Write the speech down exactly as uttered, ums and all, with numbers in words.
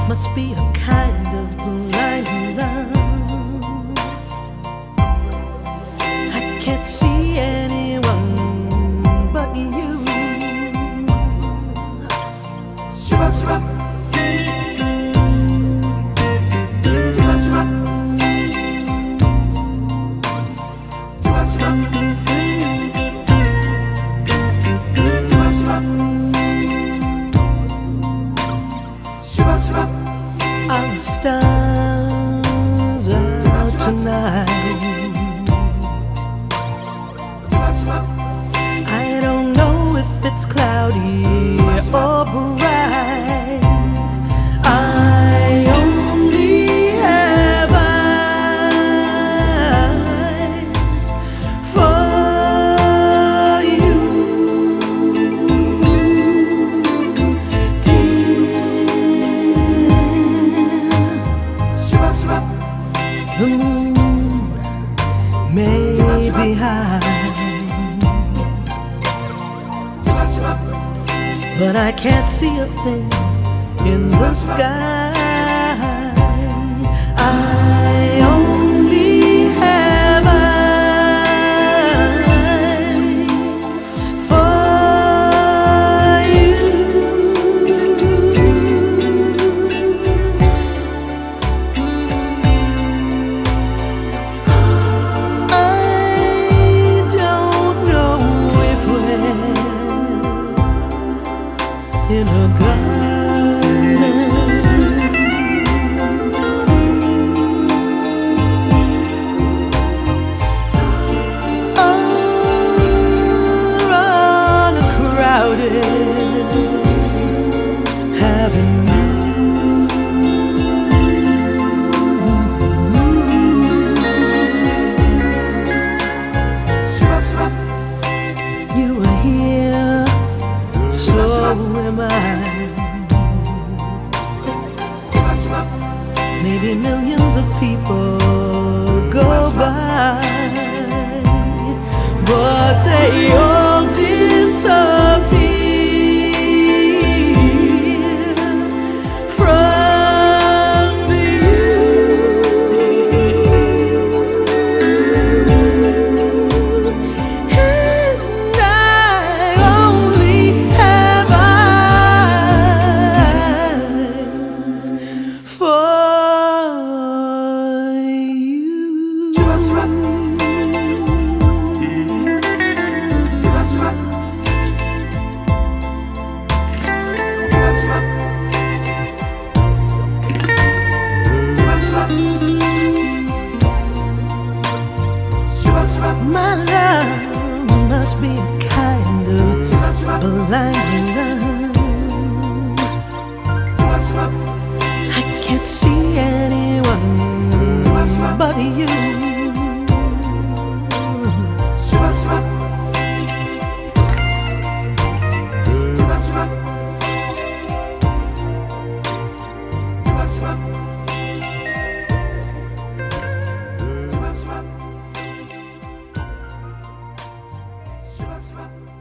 must be a kind of blind love. I can't see anyone but you. Shabbat, shabbat. Shabbat, shabbat. Shabbat, shabbat. Are the stars out tonight? I don't know if it's cloudy or bright. I only have eyes for you, the moon may be high, but I can't see a thing in the sky. I only have eyes for you. In a garden, or on a crowded avenue. You are here, so am I. Maybe millions of people go by, but they all disappear from view. And I only have eyes for my love must be a kind of blind love. I can't see anyone but you. Shabbat, shabbat.